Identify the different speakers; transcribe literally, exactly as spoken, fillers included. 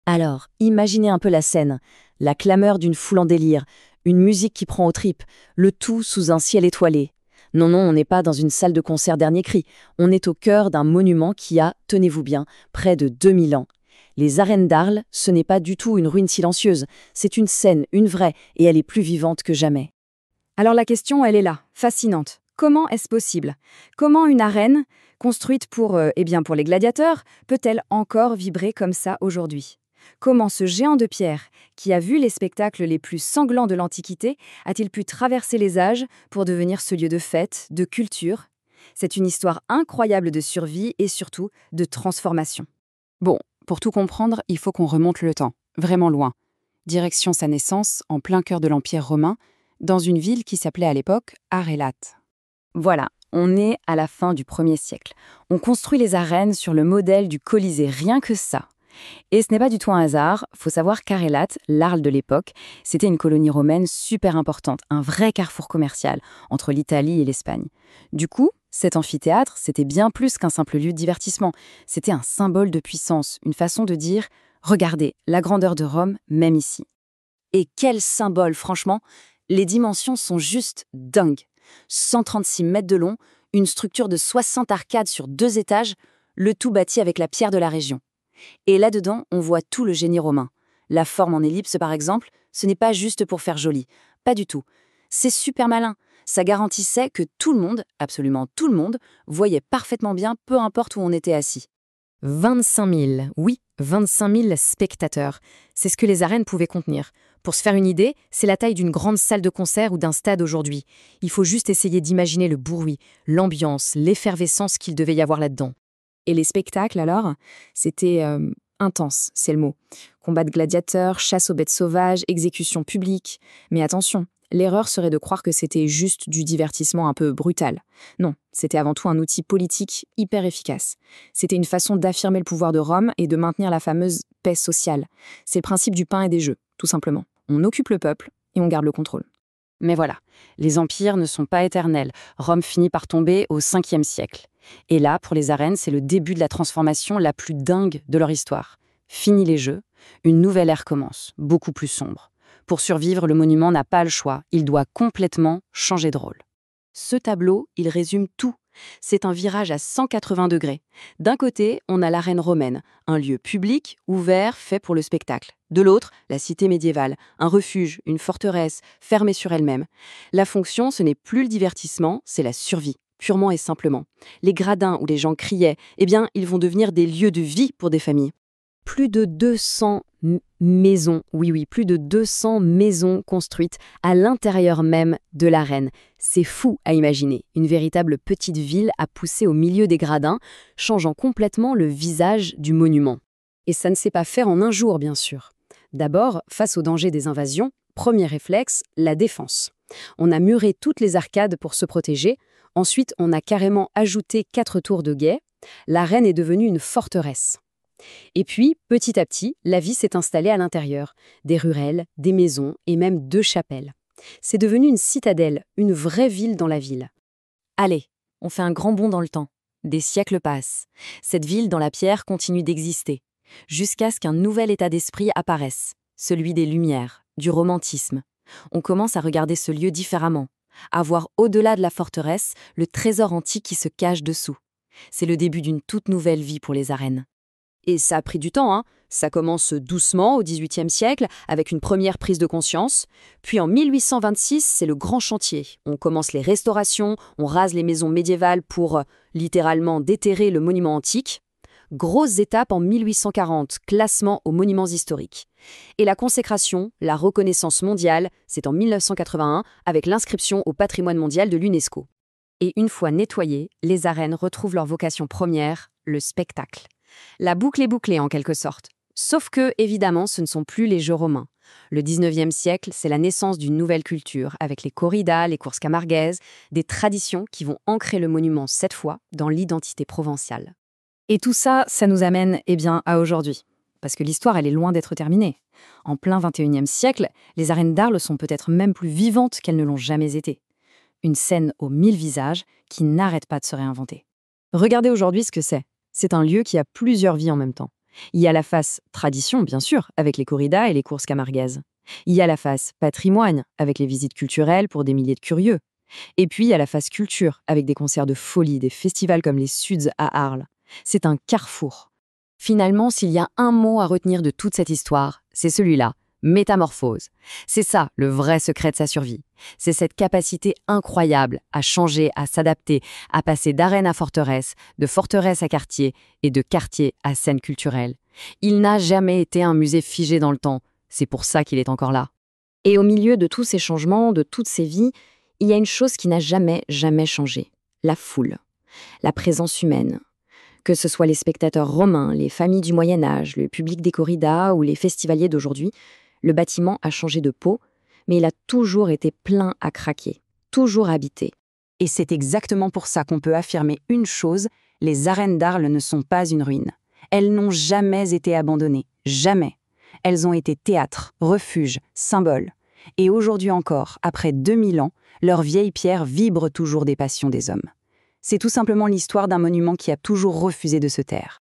Speaker 1: Alors, imaginez un peu la scène, la clameur d'une foule en délire, une musique qui prend aux tripes, le tout sous un ciel étoilé. Non, non, on n'est pas dans une salle de concert dernier cri, on est au cœur d'un monument qui a, tenez-vous bien, près de deux mille ans. Les arènes d'Arles, ce n'est pas du tout une ruine silencieuse, c'est une scène, une vraie, et elle est plus vivante que jamais.
Speaker 2: Alors la question, elle est là, fascinante. Comment est-ce possible? Comment une arène, construite pour, euh, eh bien pour les gladiateurs, peut-elle encore vibrer comme ça aujourd'hui? Comment ce géant de pierre, qui a vu les spectacles les plus sanglants de l'Antiquité, a-t-il pu traverser les âges pour devenir ce lieu de fête, de culture? C'est une histoire incroyable de survie et surtout de transformation.
Speaker 3: Bon, pour tout comprendre, il faut qu'on remonte le temps, vraiment loin. Direction sa naissance, en plein cœur de l'Empire romain, dans une ville qui s'appelait à l'époque Arélate.
Speaker 1: Voilà, on est à la fin du premier siècle. On construit les arènes sur le modèle du Colisée, rien que ça. Et ce n'est pas du tout un hasard, faut savoir qu'Arélate, l'Arles de l'époque, c'était une colonie romaine super importante, un vrai carrefour commercial entre l'Italie et l'Espagne. Du coup, cet amphithéâtre, c'était bien plus qu'un simple lieu de divertissement, c'était un symbole de puissance, une façon de dire « Regardez, la grandeur de Rome, même ici ». Et quel symbole, franchement! Les dimensions sont juste dingues. cent trente-six mètres de long, une structure de soixante arcades sur deux étages, le tout bâti avec la pierre de la région. Et là-dedans, on voit tout le génie romain. La forme en ellipse, par exemple, ce n'est pas juste pour faire joli. Pas du tout. C'est super malin. Ça garantissait que tout le monde, absolument tout le monde, voyait parfaitement bien, peu importe où on était assis.
Speaker 4: vingt-cinq mille, oui, vingt-cinq mille spectateurs. C'est ce que les arènes pouvaient contenir. Pour se faire une idée, c'est la taille d'une grande salle de concert ou d'un stade aujourd'hui. Il faut juste essayer d'imaginer le bruit, l'ambiance, l'effervescence qu'il devait y avoir là-dedans.
Speaker 2: Et les spectacles, alors, c'était euh, intense, c'est le mot. Combat de gladiateurs, chasse aux bêtes sauvages, exécution publique. Mais attention, l'erreur serait de croire que c'était juste du divertissement un peu brutal. Non, c'était avant tout un outil politique hyper efficace. C'était une façon d'affirmer le pouvoir de Rome et de maintenir la fameuse paix sociale. C'est le principe du pain et des jeux, tout simplement. On occupe le peuple et on garde le contrôle.
Speaker 3: Mais voilà, les empires ne sont pas éternels. Rome finit par tomber au cinquième siècle. Et là, pour les arènes, c'est le début de la transformation la plus dingue de leur histoire. Fini les jeux, une nouvelle ère commence, beaucoup plus sombre. Pour survivre, le monument n'a pas le choix, il doit complètement changer de rôle. Ce tableau, il résume tout. C'est un virage à cent quatre-vingts degrés. D'un côté, on a l'arène romaine, un lieu public, ouvert, fait pour le spectacle. De l'autre, la cité médiévale, un refuge, une forteresse, fermée sur elle-même. La fonction, ce n'est plus le divertissement, c'est la survie, purement et simplement. Les gradins où les gens criaient, eh bien, ils vont devenir des lieux de vie pour des familles.
Speaker 4: Plus de deux cents m- maisons, oui oui, plus de deux cents maisons construites à l'intérieur même de l'arène. C'est fou à imaginer, une véritable petite ville à pousser au milieu des gradins, changeant complètement le visage du monument. Et ça ne s'est pas fait en un jour, bien sûr. D'abord, face au danger des invasions, premier réflexe, la défense. On a muré toutes les arcades pour se protéger, ensuite on a carrément ajouté quatre tours de guet, l'arène est devenue une forteresse. Et puis, petit à petit, la vie s'est installée à l'intérieur. Des ruelles, des maisons et même deux chapelles. C'est devenu une citadelle, une vraie ville dans la ville.
Speaker 1: Allez, on fait un grand bond dans le temps. Des siècles passent. Cette ville dans la pierre continue d'exister, jusqu'à ce qu'un nouvel état d'esprit apparaisse, celui des Lumières, du romantisme. On commence à regarder ce lieu différemment, à voir au-delà de la forteresse le trésor antique qui se cache dessous. C'est le début d'une toute nouvelle vie pour les arènes. Et ça a pris du temps, hein. Ça commence doucement au dix-huitième siècle, avec une première prise de conscience. Puis en mille huit cent vingt-six, c'est le grand chantier. On commence les restaurations, on rase les maisons médiévales pour, euh, littéralement, déterrer le monument antique. Grosse étape en mille huit cent quarante, classement aux monuments historiques. Et la consécration, la reconnaissance mondiale, c'est en mille neuf cent quatre-vingt-un, avec l'inscription au patrimoine mondial de l'UNESCO. Et une fois nettoyées, les arènes retrouvent leur vocation première, le spectacle. La boucle est bouclée en quelque sorte. Sauf que, évidemment, ce ne sont plus les jeux romains. Le dix-neuvième siècle, c'est la naissance d'une nouvelle culture, avec les corridas, les courses camarguaises, des traditions qui vont ancrer le monument cette fois dans l'identité provinciale.
Speaker 2: Et tout ça, ça nous amène eh bien, à aujourd'hui. Parce que l'histoire, elle est loin d'être terminée. En plein vingt et unième siècle, les arènes d'Arles sont peut-être même plus vivantes qu'elles ne l'ont jamais été. Une scène aux mille visages qui n'arrête pas de se réinventer. Regardez aujourd'hui ce que c'est. C'est un lieu qui a plusieurs vies en même temps.
Speaker 1: Il y a la face tradition, bien sûr, avec les corridas et les courses camarguaises. Il y a la face patrimoine, avec les visites culturelles pour des milliers de curieux. Et puis, il y a la face culture, avec des concerts de folie, des festivals comme les Suds à Arles. C'est un carrefour.
Speaker 4: Finalement, s'il y a un mot à retenir de toute cette histoire, c'est celui-là, métamorphose. C'est ça, le vrai secret de sa survie. C'est cette capacité incroyable à changer, à s'adapter, à passer d'arène à forteresse, de forteresse à quartier et de quartier à scène culturelle. Il n'a jamais été un musée figé dans le temps. C'est pour ça qu'il est encore là.
Speaker 2: Et au milieu de tous ces changements, de toutes ces vies, il y a une chose qui n'a jamais, jamais changé. La foule. La présence humaine. Que ce soit les spectateurs romains, les familles du Moyen-Âge, le public des corridas ou les festivaliers d'aujourd'hui, le bâtiment a changé de peau, mais il a toujours été plein à craquer, toujours habité.
Speaker 3: Et c'est exactement pour ça qu'on peut affirmer une chose, les arènes d'Arles ne sont pas une ruine. Elles n'ont jamais été abandonnées, jamais. Elles ont été théâtre, refuge, symbole. Et aujourd'hui encore, après deux mille ans, leurs vieilles pierres vibrent toujours des passions des hommes. C'est tout simplement l'histoire d'un monument qui a toujours refusé de se taire.